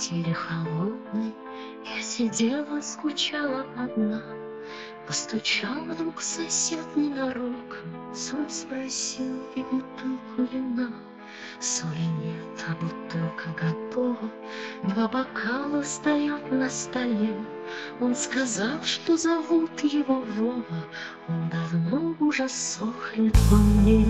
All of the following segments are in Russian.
квартире холодной я сидела, скучала одна. Постучал вдруг сосед ненароком, соль спросил и бутылку вина. Соли нет, а бутылка готова, 2 бокала стоят на столе. Он сказал, что зовут его Вова, он давно уже сохнет во мне.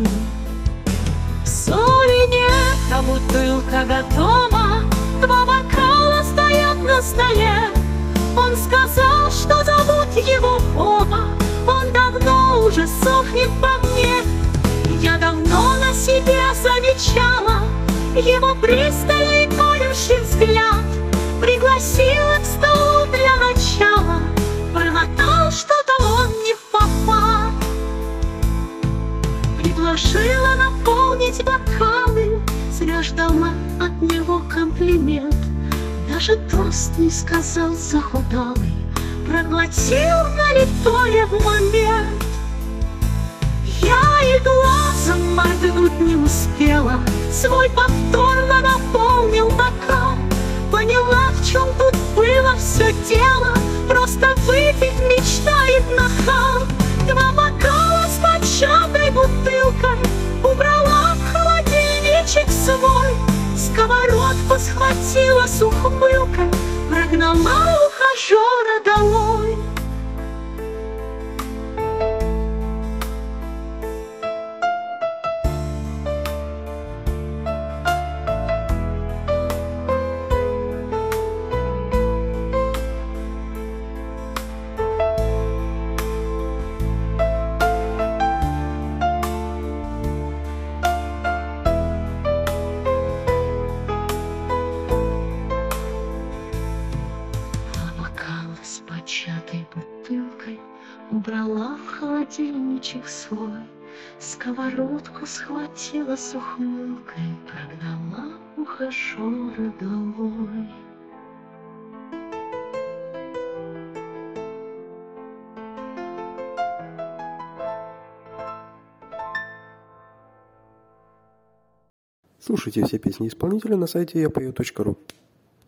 Соли нет, а бутылка готова, 2 бокала стоят на столе. Он сказал, что зовут его Вова, он давно уже сохнет по мне. Я давно на себе замечала его пристальный колющий взгляд. Пригласила к столу для начала, бормотал что-то он не впопад. Предложила наполнить бокалы, зря ждала от него комплимент. Даже тост не сказал захудалый, проглотил налитое в момент. Я и глазом моргнуть не успела, свой повторно наполнил бокал. Поняла, в чем тут было все дело, просто выпить мечтает нахал. 2 бокала с початой бутылкой убрала в холодильничек свой. Сковородку схватила с ухмылкой, прогнала ухажера долой. С початой бутылкой убрала в холодильничек свой. Сковородку схватила с ухмылкой, прогнала ухажера долой. Слушайте все песни исполнителя на сайте yapою.ru.